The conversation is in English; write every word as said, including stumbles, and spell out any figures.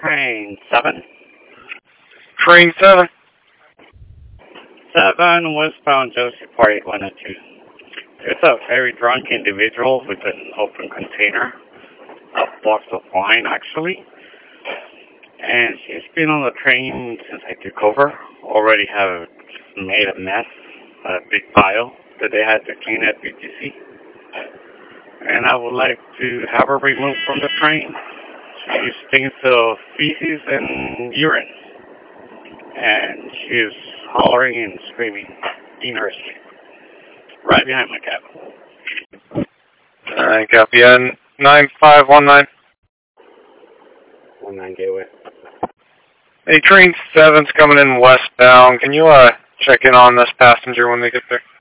Train seven. Train seven. seven, westbound Josie Park eight one oh two. There's a very drunk individual with an open container, a box of wine actually, and she's been on the train since I took over. Already have made a mess, a big pile that they had to clean at B T C. And I would like to have her removed from the train. She stinks of feces and urine. And she's hollering and screaming in her sleep. Right behind my cabin. Alright, copy. Uh, nine five one nine. one nine Gateway. Hey, train seven's coming in westbound. Can you uh check in on this passenger when they get there?